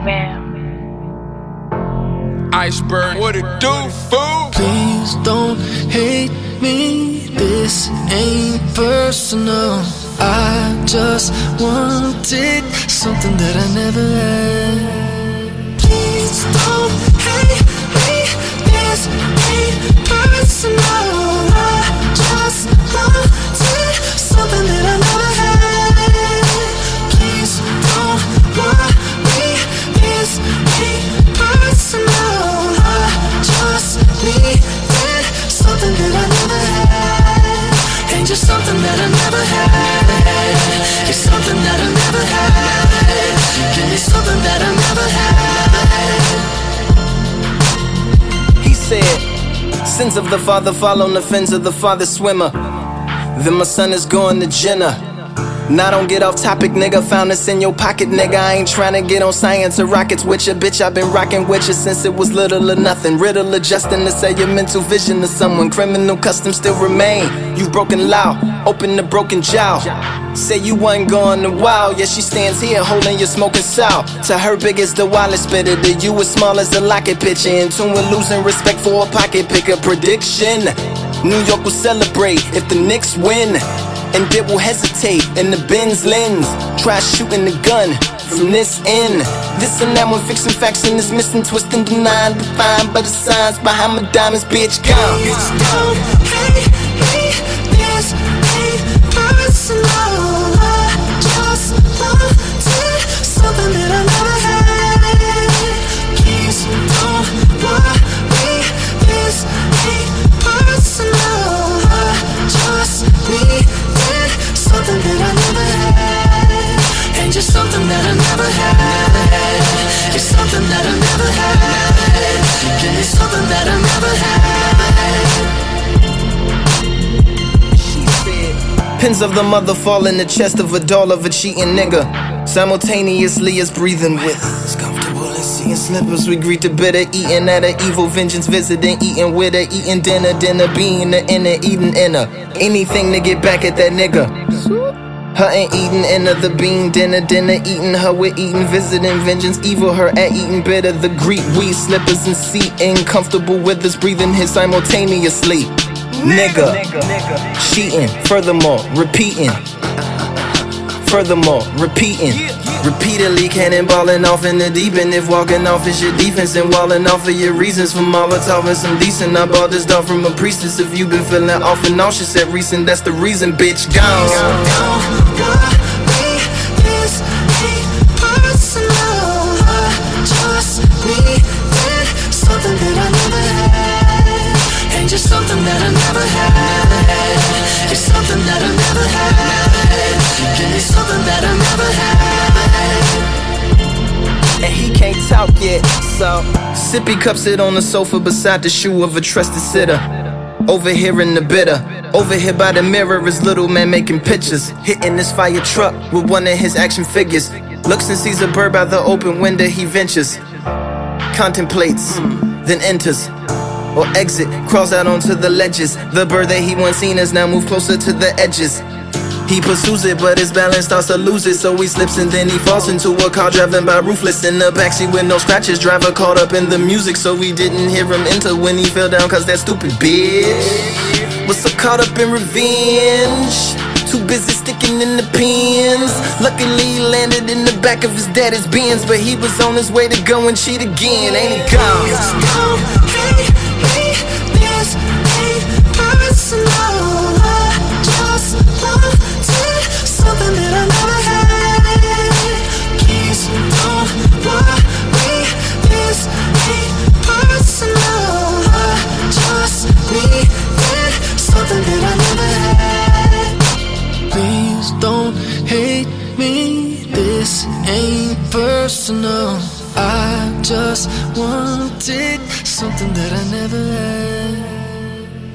Iceberg, what it do, fool? Please don't hate me, this ain't personal. I just wanted something that I never had. Please don't hate me, this ain't personal. I just wanted something that I never had. Please don't worry, this ain't personal. I just needed something that I never had. Ain't just something that I never had. It's something that I never had. Give me something that I never had. He said, sins of the father fall on the fins of the father swimmer. Then my son is going to Jenna. Now don't get off topic, nigga. Found this in your pocket, nigga. I ain't tryna get on science or rockets with ya, bitch. I've been rocking with ya since it was little or nothing. Riddle adjusting to say your mental vision to someone. Criminal customs still remain. You've broken law, open the broken jaw. Say you wasn't going a while. Yeah, she stands here holding your smoking sow. To her big as the wallet spitter, to you as small as a locket pitcher. In tune with losing respect for a pocket picker. Prediction, New York will celebrate if the Knicks win. And they will hesitate in the Benz lens. Try shooting the gun from this end. This and that one fixing facts and it's missing, twisting, denying, defined by the signs behind my diamonds, bitch, gone. Please don't hate me, this ain't personal. I just wanted something that I never had. Please don't worry, this ain't personal. I just need something that I never had. Ain't just something that I never had. It's something that I never had. Give me something that I never had. She said, pins of the mother fall in the chest of a doll of a cheating nigga. Simultaneously as breathing with us. Comfortable in seeing slippers. We greet the bitter, eating at a evil vengeance, visiting, eating with her, eating dinner, being the inner, eating inner. Anything to get back at that nigga. Her ain't eating inner, the bean, dinner, eating her with eating, visiting, vengeance, evil, her at eating bitter, the Greek, weed, slippers and seating, comfortable with us, breathing his simultaneously. Nigga, cheating, furthermore, repeating. Furthermore, repeating. Repeatedly cannonballing off in the deep end. If walking off is your defense and walling off of your reasons for Molotov and some decent. I bought this dog from a priestess. If you been feeling off and nauseous at recent, that's the reason, bitch, gone. Don't worry, this ain't personal. I just needed something that I never had. Ain't just something that I never had. It's something that I never had. Give me something that I never had. And he can't talk yet, so sippy cups sit on the sofa beside the shoe of a trusted sitter. Overhearing the bitter. Over here by the mirror is little man making pictures. Hitting this fire truck with one of his action figures. Looks and sees a bird by the open window, he ventures. Contemplates, then enters. Or exit, crawls out onto the ledges. The bird that he once seen has now moved closer to the edges. He pursues it, but his balance starts to lose it. So he slips and then he falls into a car driving by roofless. In the backseat with no scratches, driver caught up in the music. So we didn't hear him enter when he fell down, cause that stupid bitch was so caught up in revenge, too busy sticking in the pins. Luckily he landed in the back of his daddy's Benz, but he was on his way to go and cheat again, ain't he gone? Don't hate me, this ain't personal. I just wanted something that I never had. Please don't worry, this ain't personal. I just needed something that I never had. Please don't hate me, this ain't personal. I just wanted something that I never had.